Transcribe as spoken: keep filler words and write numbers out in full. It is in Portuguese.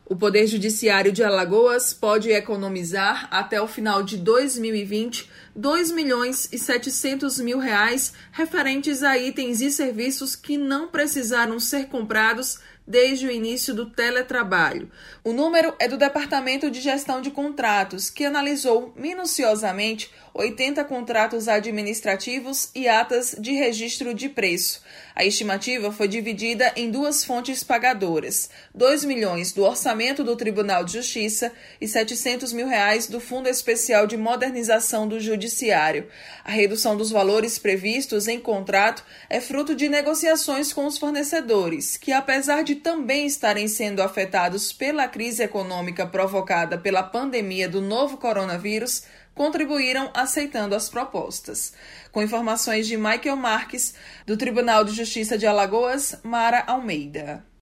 O Poder Judiciário de Alagoas pode economizar até o final de dois mil e vinte dois milhões e setecentos mil reais referentes a itens e serviços que não precisaram ser comprados desde o início do teletrabalho. O número é do Departamento de Gestão de Contratos, que analisou minuciosamente oitenta contratos administrativos e atas de registro de preço. A estimativa foi dividida em duas fontes pagadoras, dois milhões do orçamento do Tribunal de Justiça e setecentos mil reais do Fundo Especial de Modernização do Judiciário. A redução dos valores previstos em contrato é fruto de negociações com os fornecedores, que apesar de também estarem sendo afetados pela crise econômica provocada pela pandemia do novo coronavírus, contribuíram aceitando as propostas. Com informações de Michael Marques, do Tribunal de Justiça de Alagoas, Mara Almeida.